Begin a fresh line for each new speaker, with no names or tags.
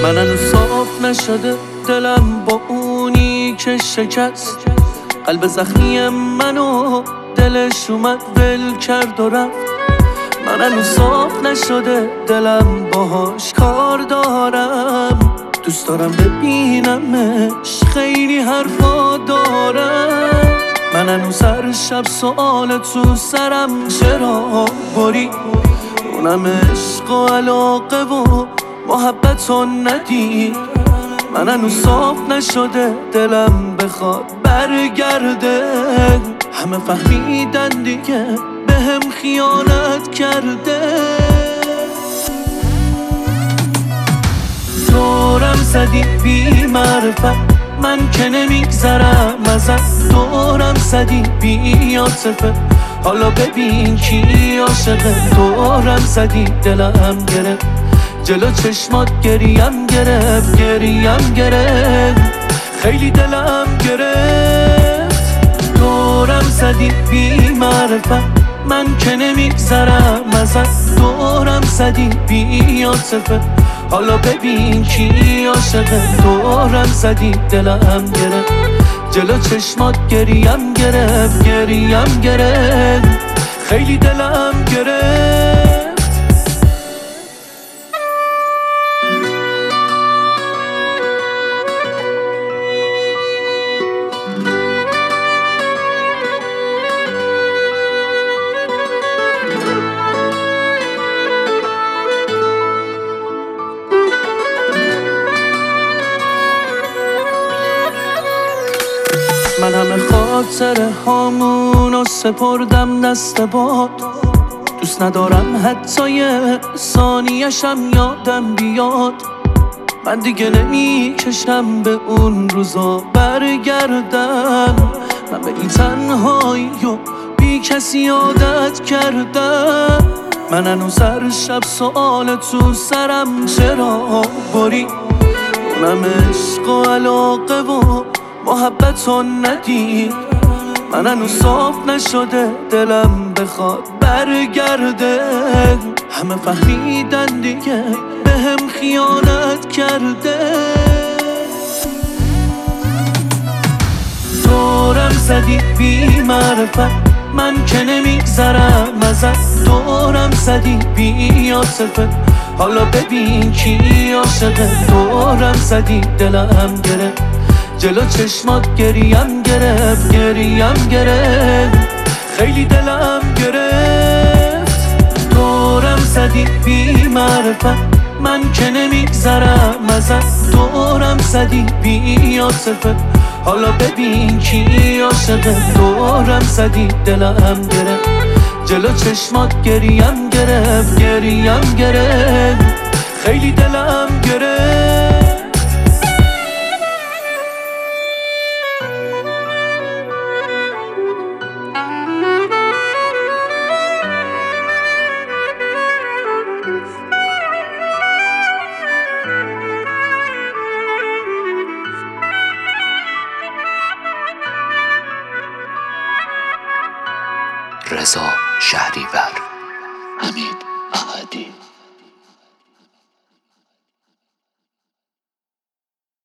من هنوز صاف نشده دلم با اونی که شکست قلب زخمی منو دلش اومد ول کرد و رفت. من هنوز صاف نشده دلم باهاش کار دارم، دوست دارم ببینمش، خیلی حرفا دارم. من هنوز هر شب سوال تو سرم چرا بری، اونم عشق و علاقه و محبت رو ندید. من هنوز صاف نشده دلم بخواد برگرده، همه فهمیدن دیگه بهم خیانت کرده. دورم زدی بی معرفت، من که نمیگذرم ازت. دورم زدی بی عاطفه، حالا ببین کی عاشقه. دورم زدی دلم گرفت، جلو چشمات گریم گرفت، گریم گرفت، خیلی دلم گرفت. دورم زدی بی معرفت، من که نمیگذرم ازت. دورم زدی بی عاطفه، حالا ببین کی عاشقه. دورم زدی دلم گرفت، جلو چشمات گریم گرفت، گریم گرفت، خیلی دلم گرفت. من همه خاطره هامونو سپردم دست باد، دوست ندارم حتی یه ثانیه‌شم یادم بیاد. من دیگه نمیکشم به اون روزا برگردم، من به این تنهایی و بی کسی عادت کردم. من هنوز هر شب سوال تو سرم چرا بری، اونم عشق و علاقه و محبت رو ندید. من هنوز صاف نشده دلم بخواد برگرده، همه فهمیدن دیگه بهم خیانت کرده. دورم زدی بی معرفت، من که نمیگذرم ازت. دورم زدی بی عاطفه، حالا ببین کی عاشقه. دورم زدی دلم گرفت، جلو چشمات گریم گرفت، گریم گرفت، خیلی دلم گرفت. دورم زدی بی معرفت، من که نمیگذرم ازت. دورم زدی بی عاطفه، حالا ببین کی عاشقه. دورم زدی دلم گرفت، جلو چشمات گریم گرفت، گریم گرفت، خیلی دلم گرفت.
رضا شهریور.